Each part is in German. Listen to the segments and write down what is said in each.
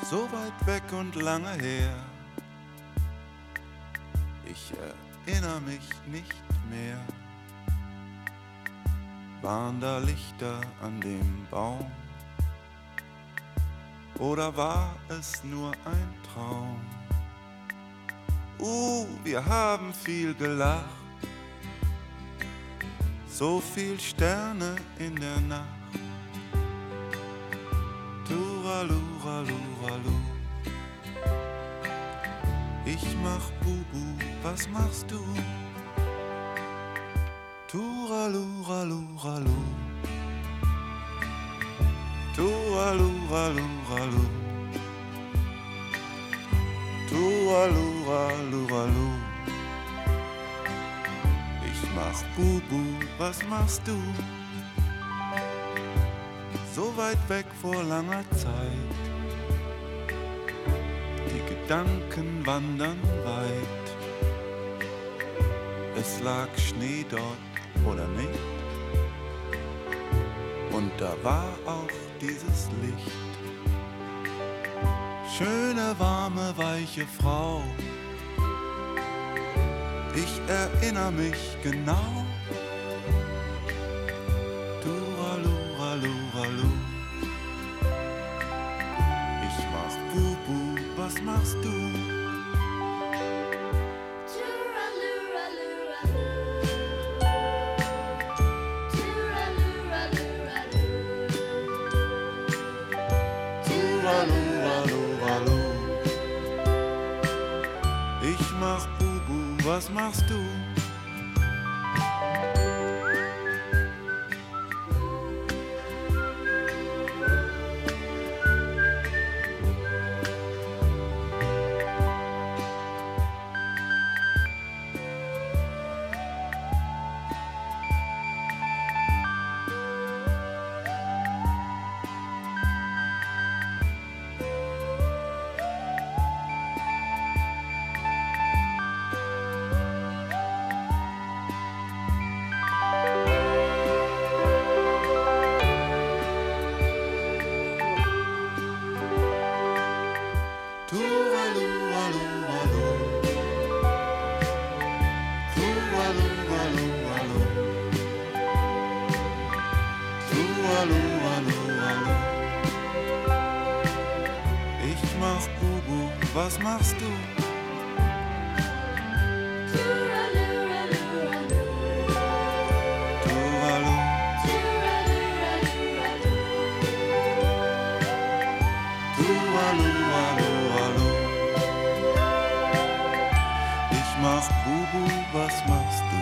so weit weg und lange her. Ich erinnere mich nicht mehr. Waren da Lichter an dem Baum? Oder war es nur ein Traum? Wir haben viel gelacht, so viel Sterne in der Nacht. Turaluraluralu. Ich mach Bubu, was machst du? Turaluraluralu. Turaluraluralu. Turaluraluralu. Ich mach Bubu, was machst du? So weit weg vor langer Zeit, die Gedanken wandern weit. Es lag Schnee dort, oder nicht? Und da war auch dieses Licht. Schöne, warme, weiche Frau. Ich erinnere mich genau. Turaluraluralu. Ich mach Bubu, was machst du? Turaluraluralu. Ich mach Bubu, was machst du? Ich mach Bubu, was machst du? Turalu. Turaluraluralu. Ich mach Bubu, was machst du?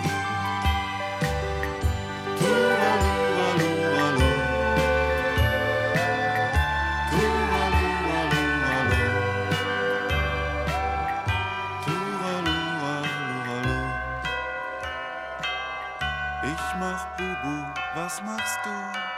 Turaluraluralu. Turaluraluralu. Turaluraluralu. Ich mach Bubu, was machst du?